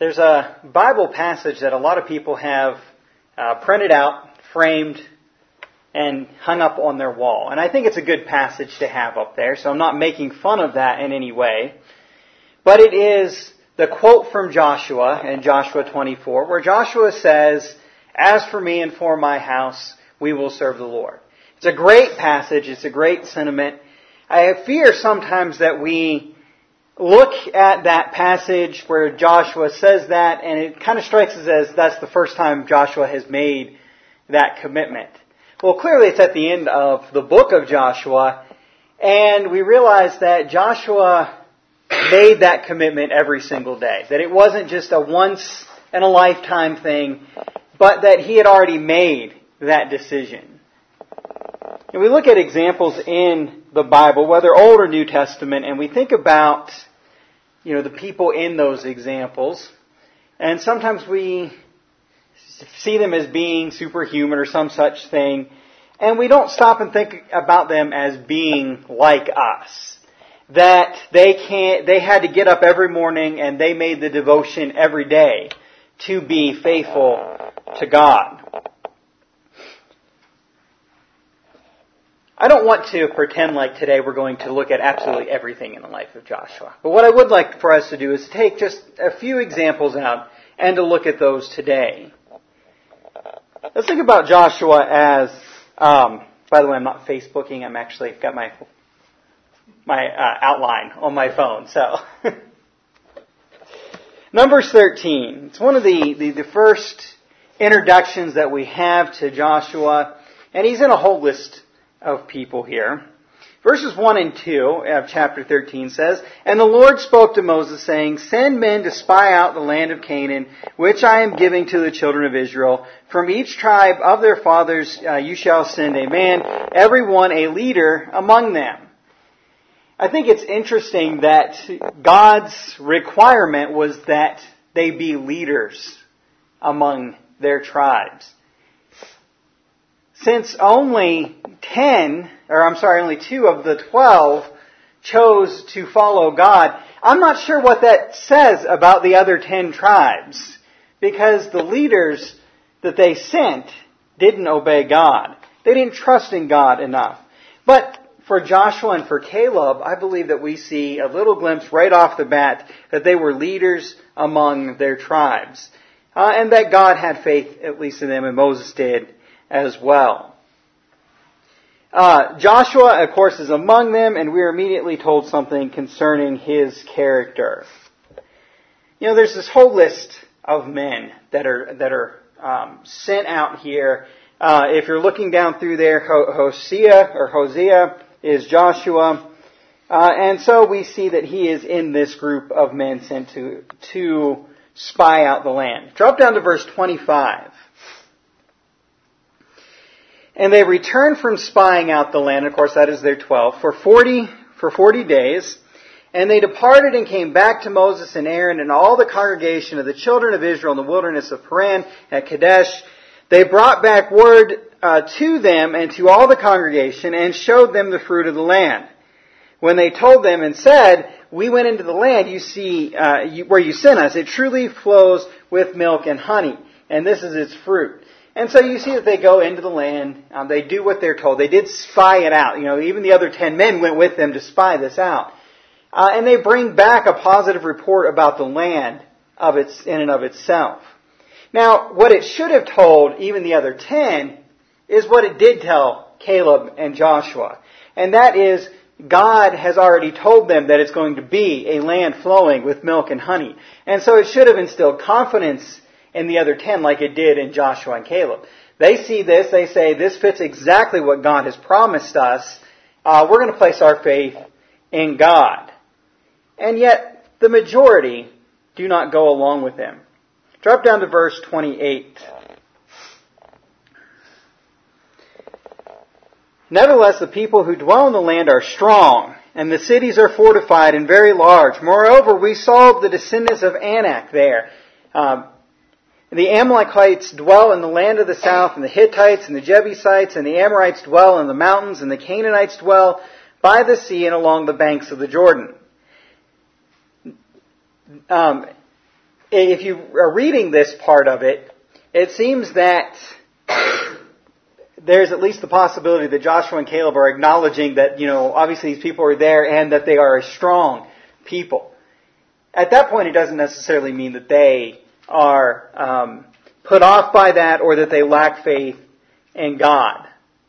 There's a Bible passage that a lot of people have printed out, framed, and hung up on their wall. And I think it's a good passage to have up there, so I'm not making fun of that in any way. But it is the quote from Joshua in Joshua 24, where Joshua says, "As for me and for my house, we will serve the Lord." It's a great passage. It's a great sentiment. I fear sometimes that we look at that passage where Joshua says that, and it kind of strikes us as that's the first time Joshua has made that commitment. Well, clearly it's at the end of the book of Joshua, and we realize that Joshua made that commitment every single day. That it wasn't just a once-in-a-lifetime thing, but that he had already made that decision. And we look at examples in the Bible, whether Old or New Testament, and we think about, the people in those examples, and sometimes we see them as being superhuman or some such thing, and we don't stop and think about them as being like us. That they had to get up every morning and they made the devotion every day to be faithful to God. I don't want to pretend like today we're going to look at absolutely everything in the life of Joshua. But what I would like for us to do is take just a few examples out and to look at those today. Let's think about Joshua as, by the way, I'm not Facebooking. I'm actually got my outline on my phone. So, Numbers 13. It's one of the first introductions that we have to Joshua, and he's in a whole list of people here. Verses 1 and 2 of chapter 13 says, "And the Lord spoke to Moses, saying, Send men to spy out the land of Canaan, which I am giving to the children of Israel. From each tribe of their fathers you shall send a man, every one a leader among them." I think it's interesting that God's requirement was that they be leaders among their tribes. Since only 2 of the 12 chose to follow God, I'm not sure what that says about the other 10 tribes, because the leaders that they sent didn't obey God. They didn't trust in God enough. But for Joshua and for Caleb, I believe that we see a little glimpse right off the bat that they were leaders among their tribes. And that God had faith, at least in them, and Moses did as well. Joshua, of course, is among them, and we are immediately told something concerning his character. There's this whole list of men that are sent out here. If you're looking down through there, Hosea is Joshua, and so we see that he is in this group of men sent to spy out the land. Drop down to verse 25. "And they returned from spying out the land," of course that is their 12, for 40 days. "And they departed and came back to Moses and Aaron and all the congregation of the children of Israel in the wilderness of Paran at Kadesh. They brought back word to them and to all the congregation and showed them the fruit of the land. When they told them and said, 'We went into the land you see where you sent us. It truly flows with milk and honey, and this is its fruit.'" And so you see that they go into the land. They do what they're told. They did spy it out. Even the other 10 men went with them to spy this out. And they bring back a positive report about the land in and of itself. Now, what it should have told even the other 10 is what it did tell Caleb and Joshua. And that is, God has already told them that it's going to be a land flowing with milk and honey. And so it should have instilled confidence in the other 10 like it did in Joshua and Caleb. They see this, they say, this fits exactly what God has promised us. We're going to place our faith in God. And yet, the majority do not go along with them. Drop down to verse 28. "Nevertheless, the people who dwell in the land are strong, and the cities are fortified and very large. Moreover, we saw the descendants of Anak there. The Amalekites dwell in the land of the south, and the Hittites and the Jebusites and the Amorites dwell in the mountains, and the Canaanites dwell by the sea and along the banks of the Jordan." if you are reading this part of it, it seems that there's at least the possibility that Joshua and Caleb are acknowledging that, obviously these people are there and that they are a strong people. At that point, it doesn't necessarily mean that they are put off by that or that they lack faith in God.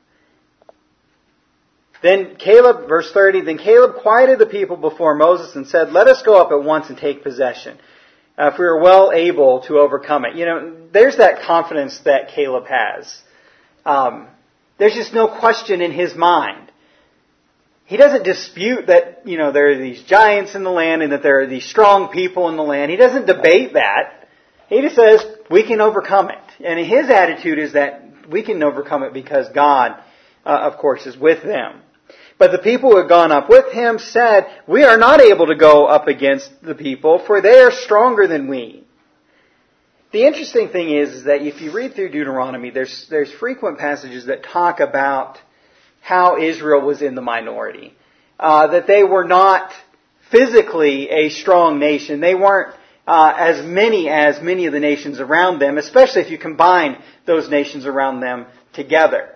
Then Caleb, verse 30, then Caleb quieted the people before Moses and said, "Let us go up at once and take possession, if we are well able to overcome it." There's that confidence that Caleb has. There's just no question in his mind. He doesn't dispute that, there are these giants in the land and that there are these strong people in the land. He doesn't debate that. He just says, we can overcome it. And his attitude is that we can overcome it because God, of course, is with them. But the people who had gone up with him said, "We are not able to go up against the people, for they are stronger than we." The interesting thing is that if you read through Deuteronomy, there's frequent passages that talk about how Israel was in the minority. That they were not physically a strong nation. They weren't as many of the nations around them, especially if you combine those nations around them together.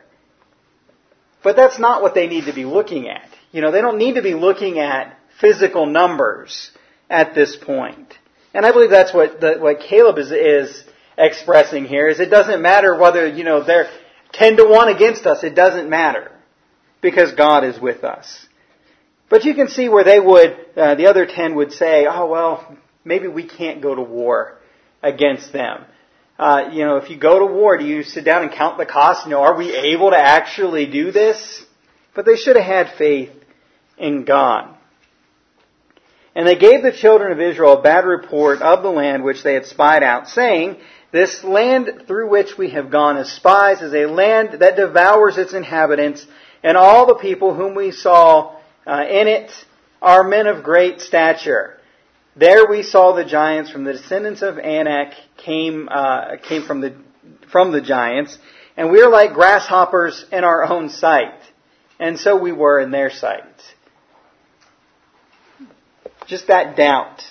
But that's not what they need to be looking at. They don't need to be looking at physical numbers at this point. And I believe that's what Caleb is expressing here, is it doesn't matter whether, they're 10-1 against us. It doesn't matter, because God is with us. But you can see where they would, the other 10 would say, "Oh, well, maybe we can't go to war against them." If you go to war, do you sit down and count the cost? Are we able to actually do this? But they should have had faith in God. And they gave the children of Israel a bad report of the land which they had spied out, saying, "This land through which we have gone as spies is a land that devours its inhabitants, and all the people whom we saw in it are men of great stature. There we saw the giants from the descendants of Anak came from the giants, and we are like grasshoppers in our own sight, and so we were in their sight." Just that doubt,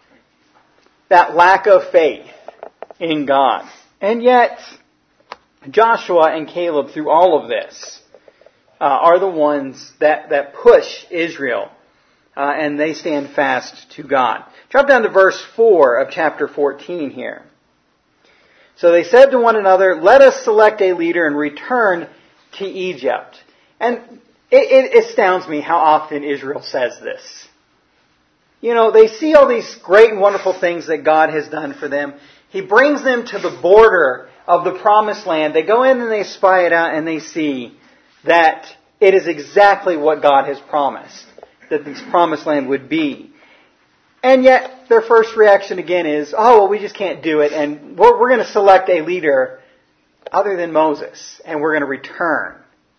that lack of faith in God. And yet, Joshua and Caleb, through all of this, are the ones that push Israel, and they stand fast to God. Drop down to verse 4 of chapter 14 here. "So they said to one another, 'Let us select a leader and return to Egypt.'" And it astounds me how often Israel says this. They see all these great and wonderful things that God has done for them. He brings them to the border of the promised land. They go in and they spy it out and they see that it is exactly what God has promised, that this promised land would be. And yet their first reaction again is, "Oh, well, we just can't do it, and we're going to select a leader other than Moses, and we're going to return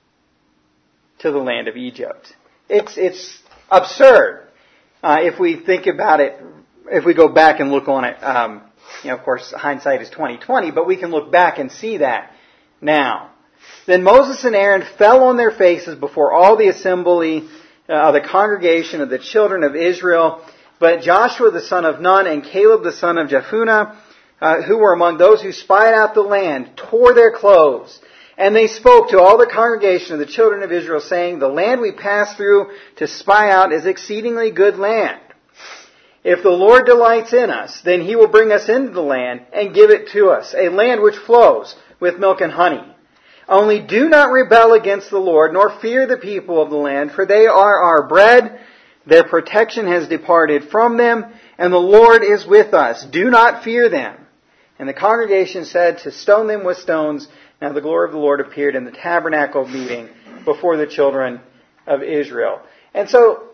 to the land of Egypt." It's absurd. If we think about it, if we go back and look on it, of course, hindsight is 20/20, but we can look back and see that now. "Then Moses and Aaron fell on their faces before all the assembly of the congregation of the children of Israel. But Joshua the son of Nun and Caleb the son of Jephunneh, who were among those who spied out the land, tore their clothes. And they spoke to all the congregation of the children of Israel, saying, 'The land we passed through to spy out is exceedingly good land. If the Lord delights in us, then He will bring us into the land and give it to us, a land which flows with milk and honey. Only do not rebel against the Lord, nor fear the people of the land, for they are our bread. Their protection has departed from them, and the Lord is with us. Do not fear them.' And the congregation said to stone them with stones. Now the glory of the Lord appeared in the tabernacle meeting before the children of Israel." And so,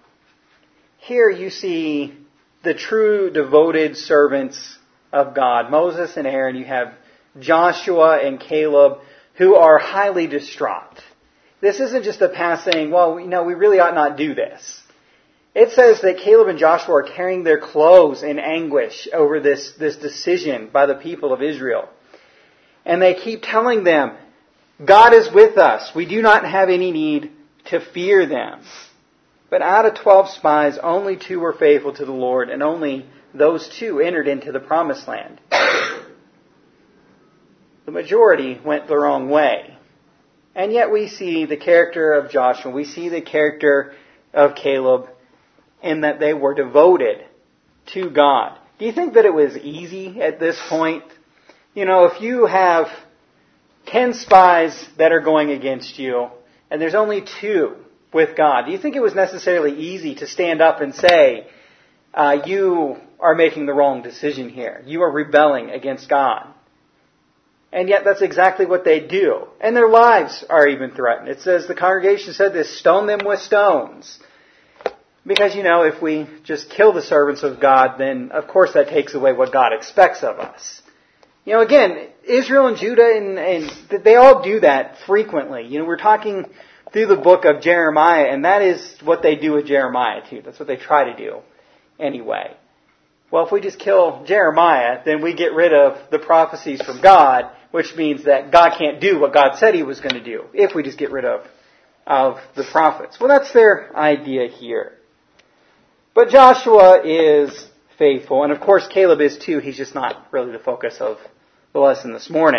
here you see the true devoted servants of God. Moses and Aaron. You have Joshua and Caleb, who are highly distraught. This isn't just a passing, "Well, we really ought not do this." It says that Caleb and Joshua are tearing their clothes in anguish over this decision by the people of Israel. And they keep telling them, "God is with us. We do not have any need to fear them." But out of 12 spies, only 2 were faithful to the Lord, and only those two entered into the promised land. The majority went the wrong way. And yet we see the character of Joshua, we see the character of Caleb, in that they were devoted to God. Do you think that it was easy at this point? If you have 10 spies that are going against you, and there's only 2 with God, do you think it was necessarily easy to stand up and say, you are making the wrong decision here. You are rebelling against God. And yet that's exactly what they do. And their lives are even threatened. It says, the congregation said this, stone them with stones. Because, if we just kill the servants of God, then of course that takes away what God expects of us. Again, Israel and Judah, and they all do that frequently. We're talking through the book of Jeremiah, and that is what they do with Jeremiah too. That's what they try to do anyway. Well, if we just kill Jeremiah, then we get rid of the prophecies from God, which means that God can't do what God said He was going to do, if we just get rid of the prophets. Well, that's their idea here. But Joshua is faithful, and of course Caleb is too. He's just not really the focus of the lesson this morning.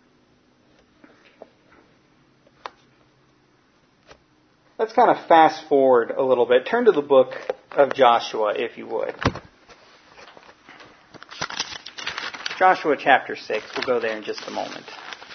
Let's kind of fast forward a little bit. Turn to the book of Joshua, if you would. Joshua chapter 6. We'll go there in just a moment.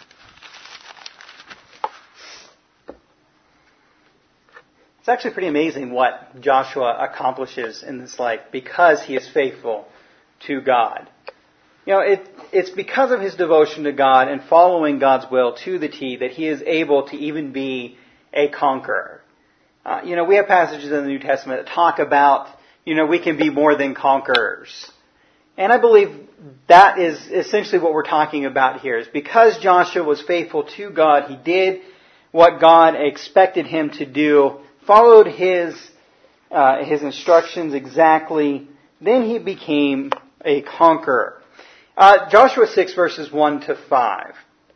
It's actually pretty amazing what Joshua accomplishes in this life because he is faithful to God. It's because of his devotion to God and following God's will to the T that he is able to even be a conqueror. We have passages in the New Testament that talk about, we can be more than conquerors. And I believe that is essentially what we're talking about here. Is because Joshua was faithful to God, he did what God expected him to do, followed his instructions exactly, then he became a conqueror. Joshua 6 verses 1 to 5.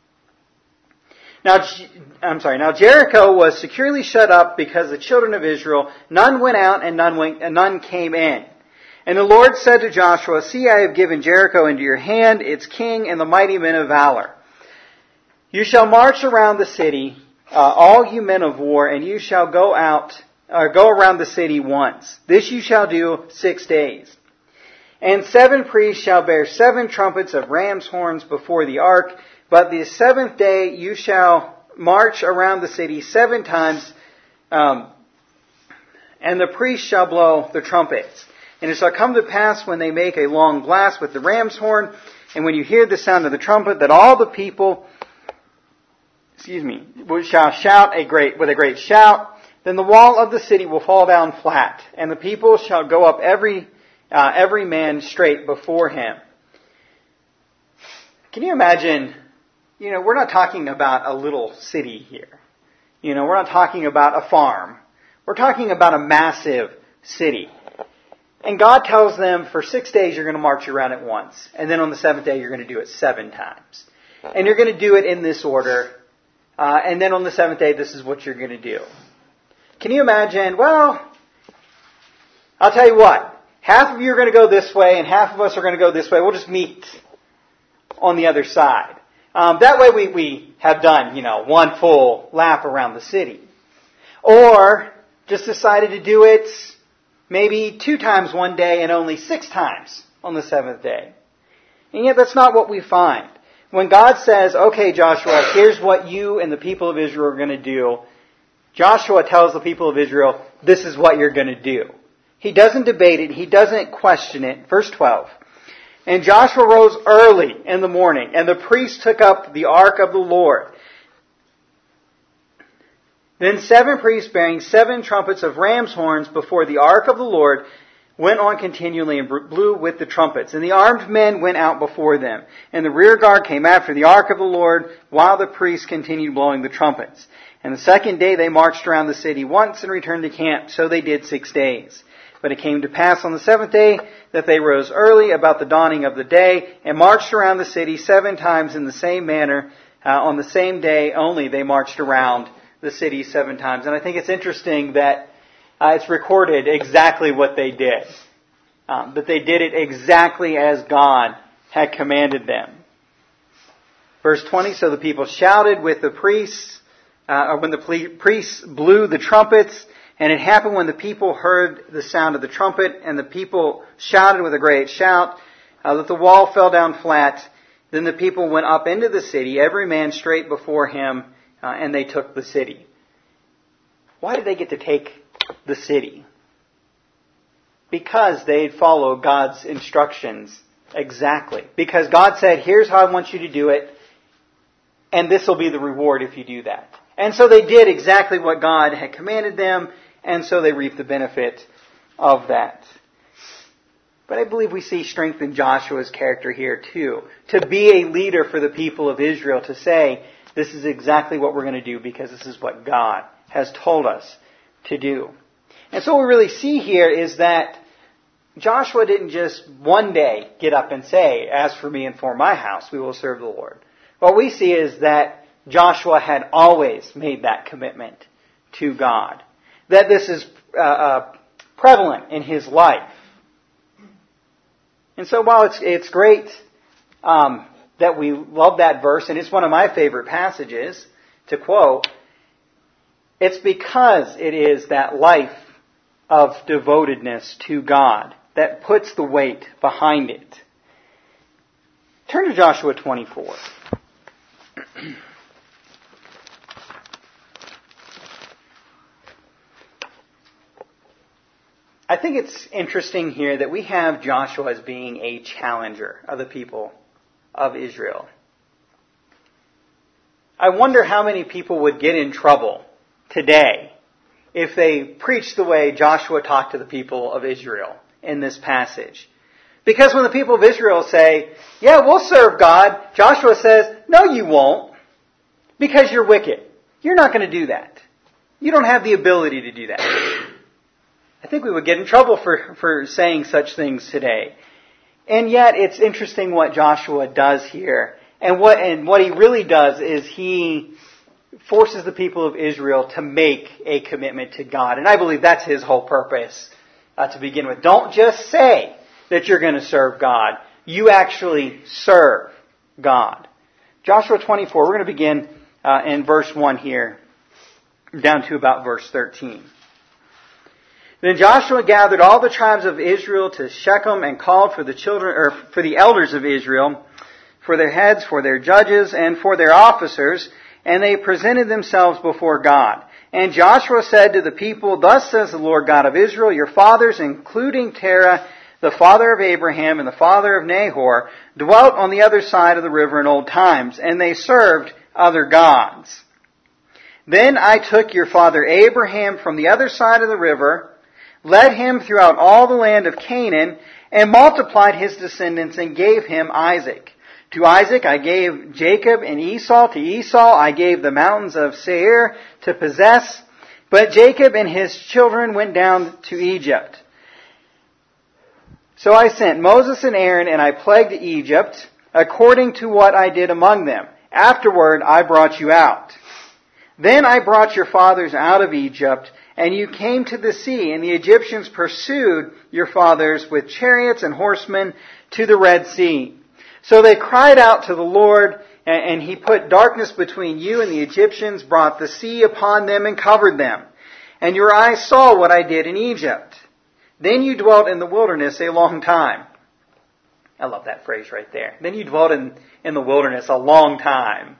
Now Jericho was securely shut up because the children of Israel, none went out and none came in. And the Lord said to Joshua, see, I have given Jericho into your hand, its king and the mighty men of valor. You shall march around the city, all you men of war, and you shall go around the city once. This you shall do 6 days. And 7 priests shall bear 7 trumpets of ram's horns before the ark, but the 7th day you shall march around the city 7 times, and the priests shall blow the trumpets. And it shall come to pass when they make a long blast with the ram's horn, and when you hear the sound of the trumpet, that all the people, shall shout with a great shout. Then the wall of the city will fall down flat, and the people shall go up every man straight before him. Can you imagine? We're not talking about a little city here. We're not talking about a farm. We're talking about a massive city. And God tells them for 6 days you're going to march around it once. And then on the 7th day you're going to do it 7 times. And you're going to do it in this order. And then on the 7th day this is what you're going to do. Can you imagine? Well, I'll tell you what. Half of you are going to go this way and half of us are going to go this way. We'll just meet on the other side. That way we have done, one full lap around the city. Or just decided to do it maybe 2 times one day and only 6 times on the 7th day. And yet that's not what we find. When God says, okay, Joshua, here's what you and the people of Israel are going to do, Joshua tells the people of Israel, this is what you're going to do. He doesn't debate it. He doesn't question it. Verse 12. And Joshua rose early in the morning, and the priests took up the ark of the Lord. Then 7 priests bearing 7 trumpets of ram's horns before the ark of the Lord went on continually and blew with the trumpets. And the armed men went out before them. And the rear guard came after the ark of the Lord while the priests continued blowing the trumpets. And the 2nd day they marched around the city once and returned to camp. So they did 6 days. But it came to pass on the 7th day that they rose early about the dawning of the day and marched around the city 7 times in the same manner. On the same day only they marched around the city 7 times. And I think it's interesting that it's recorded exactly what they did. that they did it exactly as God had commanded them. Verse 20, so the people shouted with the priests, when the priests blew the trumpets, and it happened when the people heard the sound of the trumpet, and the people shouted with a great shout, that the wall fell down flat. Then the people went up into the city, every man straight before him, and they took the city. Why did they get to take the city? Because they followed God's instructions exactly. Because God said, here's how I want you to do it, and this will be the reward if you do that. And so they did exactly what God had commanded them, and so they reaped the benefit of that. But I believe we see strength in Joshua's character here too. To be a leader for the people of Israel, to say, this is exactly what we're going to do because this is what God has told us to do. And so what we really see here is that Joshua didn't just one day get up and say, as for me and for my house, we will serve the Lord. What we see is that Joshua had always made that commitment to God. That this is prevalent in his life. And so while it's great that we love that verse, and it's one of my favorite passages to quote, it's because it is that life of devotedness to God that puts the weight behind it. Turn to Joshua 24. I think it's interesting here that we have Joshua as being a challenger of the people of Israel. I wonder how many people would get in trouble today if they preached the way Joshua talked to the people of Israel in this passage. Because when the people of Israel say, yeah, we'll serve God, Joshua says, no, you won't, because you're wicked. You're not going to do that. You don't have the ability to do that. I think we would get in trouble for saying such things today. And yet it's interesting what Joshua does here. And what he really does is he forces the people of Israel to make a commitment to God. And I believe that's his whole purpose to begin with. Don't just say that you're going to serve God. You actually serve God. Joshua 24, we're going to begin in verse 1 here, down to about verse 13. Then Joshua gathered all the tribes of Israel to Shechem and called for the elders of Israel, for their heads, for their judges, and for their officers, and they presented themselves before God. And Joshua said to the people, thus says the Lord God of Israel, your fathers, including Terah, the father of Abraham and the father of Nahor, dwelt on the other side of the river in old times, and they served other gods. Then I took your father Abraham from the other side of the river, led him throughout all the land of Canaan, and multiplied his descendants and gave him Isaac. To Isaac I gave Jacob and Esau. To Esau I gave the mountains of Seir to possess. But Jacob and his children went down to Egypt. So I sent Moses and Aaron, and I plagued Egypt according to what I did among them. Afterward I brought you out. Then I brought your fathers out of Egypt, and you came to the sea, and the Egyptians pursued your fathers with chariots and horsemen to the Red Sea. So they cried out to the Lord, and he put darkness between you and the Egyptians, brought the sea upon them and covered them. And your eyes saw what I did in Egypt. Then you dwelt in the wilderness a long time. I love that phrase right there. Then you dwelt in the wilderness a long time.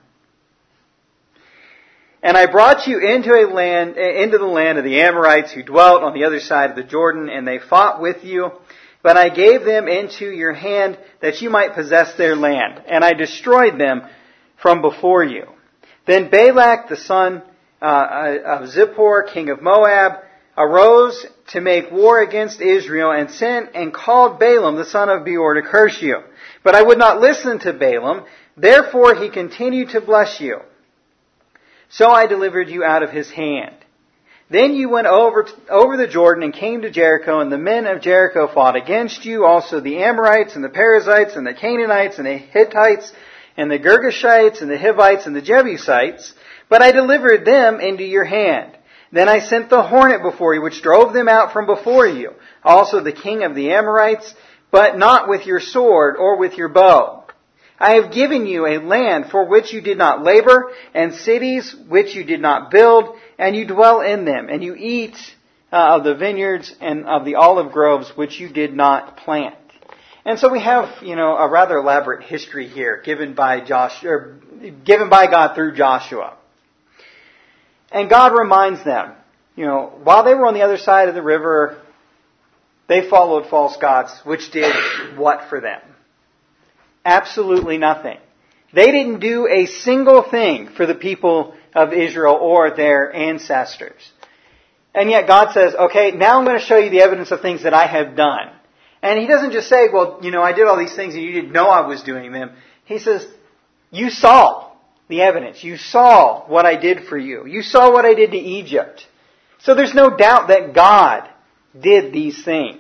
And I brought you into the land of the Amorites who dwelt on the other side of the Jordan, and they fought with you. But I gave them into your hand that you might possess their land, and I destroyed them from before you. Then Balak, the son of Zippor, king of Moab, arose to make war against Israel, and sent and called Balaam, the son of Beor, to curse you. But I would not listen to Balaam, therefore he continued to bless you. So I delivered you out of his hand. Then you went over the Jordan and came to Jericho, and the men of Jericho fought against you, also the Amorites and the Perizzites and the Canaanites and the Hittites and the Girgashites and the Hivites and the Jebusites. But I delivered them into your hand. Then I sent the hornet before you, which drove them out from before you. Also the king of the Amorites, but not with your sword or with your bow. I have given you a land for which you did not labor, and cities which you did not build, and you dwell in them, and you eat of the vineyards and of the olive groves which you did not plant. And so we have, a rather elaborate history here given by God through Joshua. And God reminds them, while they were on the other side of the river, they followed false gods, which did what for them? Absolutely nothing. They didn't do a single thing for the people of Israel or their ancestors. And yet God says, okay, now I'm going to show you the evidence of things that I have done. And He doesn't just say, well, I did all these things and you didn't know I was doing them. He says, you saw the evidence. You saw what I did for you. You saw what I did to Egypt. So there's no doubt that God did these things.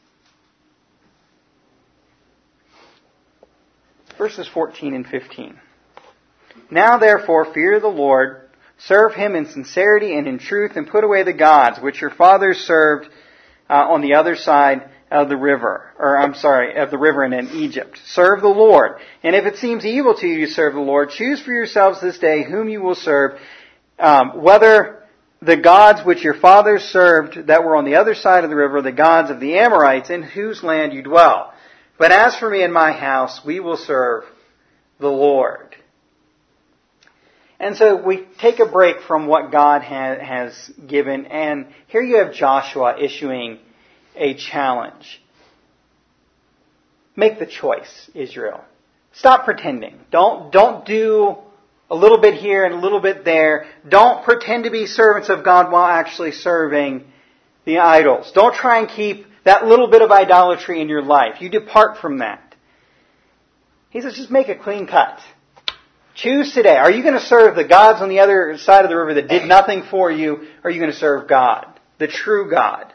Verses 14 and 15. Now therefore fear the Lord, serve Him in sincerity and in truth, and put away the gods which your fathers served on the other side of the river, of the river and in Egypt. Serve the Lord. And if it seems evil to you to serve the Lord, choose for yourselves this day whom you will serve, whether the gods which your fathers served that were on the other side of the river, the gods of the Amorites, in whose land you dwell. But as for me and my house, we will serve the Lord. And so we take a break from what God has given, and here you have Joshua issuing a challenge. Make the choice, Israel. Stop pretending. Don't do a little bit here and a little bit there. Don't pretend to be servants of God while actually serving the idols. Don't try and keep that little bit of idolatry in your life. You depart from that. He says, just make a clean cut. Choose today. Are you going to serve the gods on the other side of the river that did nothing for you? Or are you going to serve God, the true God?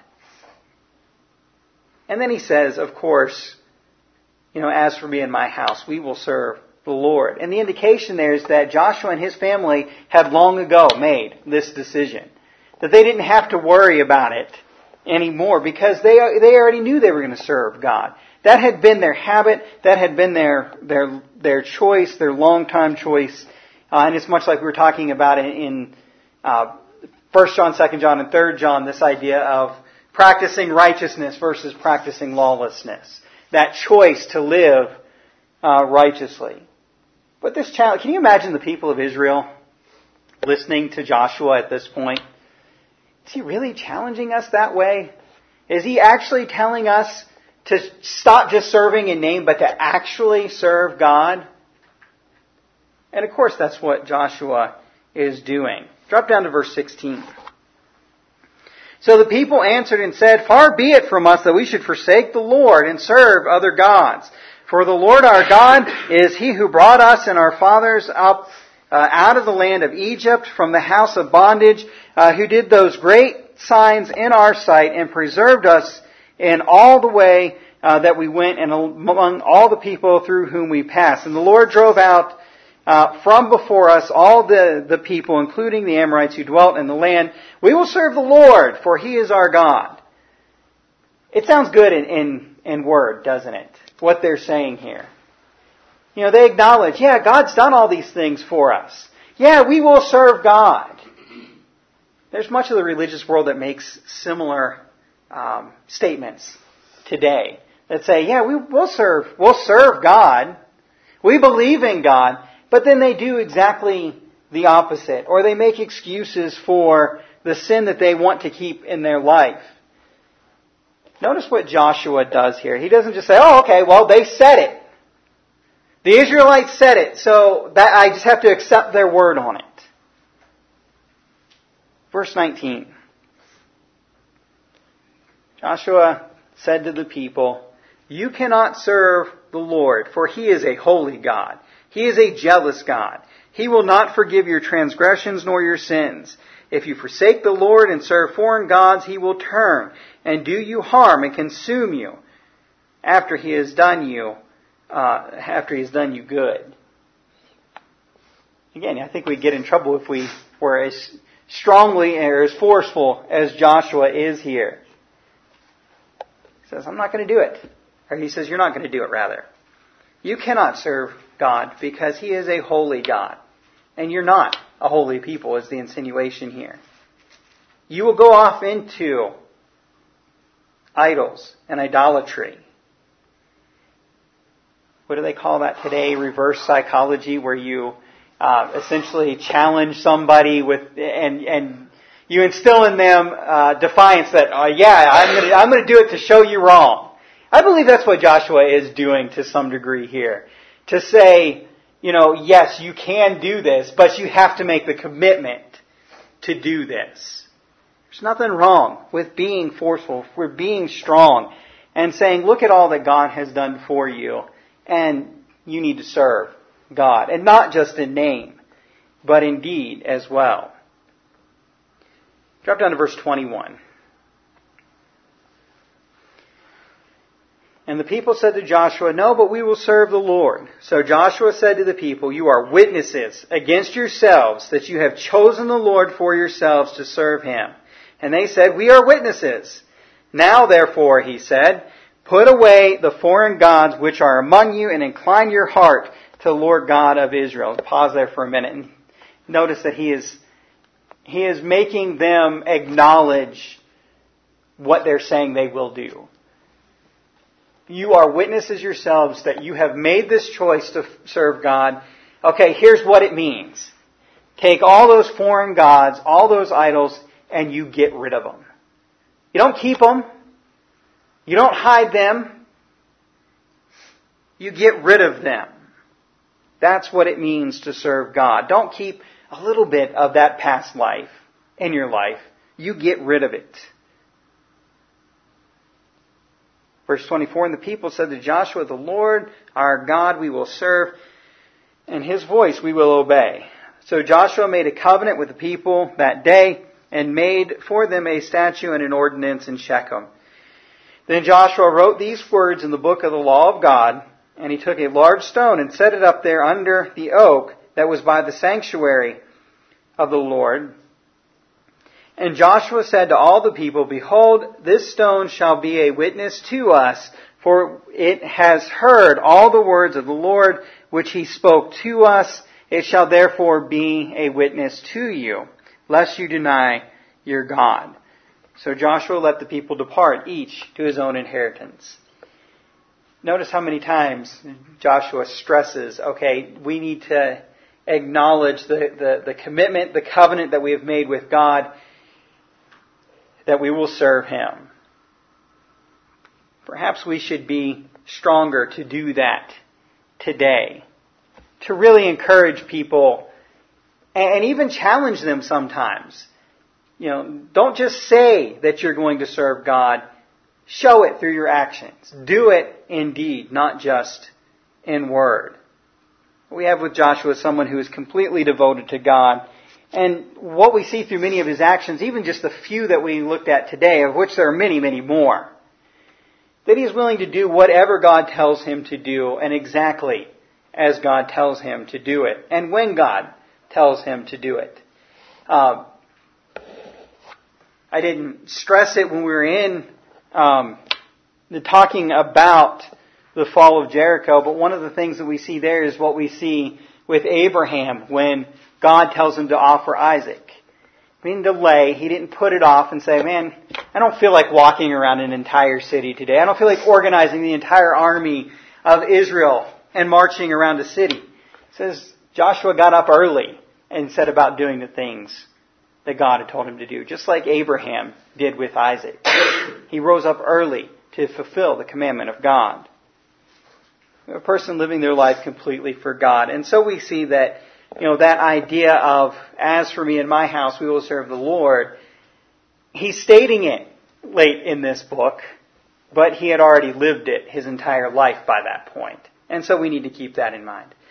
And then he says, of course, as for me and my house, we will serve the Lord. And the indication there is that Joshua and his family had long ago made this decision. That they didn't have to worry about it anymore because they already knew they were going to serve God. That had been their habit. That had been their choice, their long-time choice. And it's much like we were talking about in 1 John, 2 John, and 3 John, this idea of practicing righteousness versus practicing lawlessness. That choice to live righteously. But this challenge, can you imagine the people of Israel listening to Joshua at this point? Is he really challenging us that way? Is he actually telling us to stop just serving in name, but to actually serve God? And of course, that's what Joshua is doing. Drop down to verse 16. So the people answered and said, far be it from us that we should forsake the Lord and serve other gods. For the Lord our God is He who brought us and our fathers up out of the land of Egypt from the house of bondage, who did those great signs in our sight and preserved us in all the way that we went and among all the people through whom we passed. And the Lord drove out from before us all the people, including the Amorites who dwelt in the land. We will serve the Lord, for He is our God. It sounds good in word, doesn't it? What they're saying here. They acknowledge, God's done all these things for us. We will serve God. There's much of the religious world that makes similar statements today that say, we'll serve God. We believe in God, but then they do exactly the opposite, or they make excuses for the sin that they want to keep in their life. Notice what Joshua does here. He doesn't just say, they said it. The Israelites said it, so that I just have to accept their word on it. Verse 19. Joshua said to the people, you cannot serve the Lord, for He is a holy God. He is a jealous God. He will not forgive your transgressions nor your sins. If you forsake the Lord and serve foreign gods, He will turn and do you harm and consume you after He has done you good. Again, I think we'd get in trouble if we were as strongly or as forceful as Joshua is here. He says, I'm not going to do it. Or he says, you're not going to do it, rather. You cannot serve God because He is a holy God. And you're not a holy people, is the insinuation here. You will go off into idols and idolatry. What do they call that today? Reverse psychology, where you essentially challenge somebody with and you instill in them defiance that I'm going to do it to show you wrong. I believe that's what Joshua is doing to some degree here. To say, yes, you can do this, but you have to make the commitment to do this. There's nothing wrong with being forceful, with being strong, and saying, look at all that God has done for you, and you need to serve God. And not just in name, but in deed as well. Drop down to verse 21. And the people said to Joshua, no, but we will serve the Lord. So Joshua said to the people, you are witnesses against yourselves that you have chosen the Lord for yourselves to serve Him. And they said, we are witnesses. Now therefore, he said, put away the foreign gods which are among you and incline your heart to the Lord God of Israel. Pause there for a minute and notice that he is making them acknowledge what they're saying they will do. You are witnesses yourselves that you have made this choice to serve God. Okay, here's what it means. Take all those foreign gods, all those idols, and you get rid of them. You don't keep them. You don't hide them. You get rid of them. That's what it means to serve God. Don't keep a little bit of that past life in your life. You get rid of it. Verse 24, and the people said to Joshua, the Lord our God we will serve, and His voice we will obey. So Joshua made a covenant with the people that day, and made for them a statute and an ordinance in Shechem. Then Joshua wrote these words in the book of the law of God, and he took a large stone and set it up there under the oak that was by the sanctuary of the Lord. And Joshua said to all the people, behold, this stone shall be a witness to us, for it has heard all the words of the Lord which He spoke to us. It shall therefore be a witness to you, lest you deny your God. So Joshua let the people depart, each to his own inheritance. Notice how many times Joshua stresses, we need to acknowledge the commitment, the covenant that we have made with God, that we will serve Him. Perhaps we should be stronger to do that today. To really encourage people and even challenge them sometimes. Don't just say that you're going to serve God. Show it through your actions. Do it in deed, not just in word. We have with Joshua someone who is completely devoted to God. And what we see through many of his actions, even just the few that we looked at today, of which there are many, many more, that he is willing to do whatever God tells him to do, and exactly as God tells him to do it, and when God tells him to do it. I didn't stress it when we were in talking about the fall of Jericho, but one of the things that we see there is what we see with Abraham when God tells him to offer Isaac. He didn't delay. He didn't put it off and say, man, I don't feel like walking around an entire city today. I don't feel like organizing the entire army of Israel and marching around a city. It says Joshua got up early and set about doing the things that God had told him to do, just like Abraham did with Isaac. He rose up early to fulfill the commandment of God. A person living their life completely for God. And so we see that, that idea of, as for me and my house, we will serve the Lord. He's stating it late in this book, but he had already lived it his entire life by that point. And so we need to keep that in mind.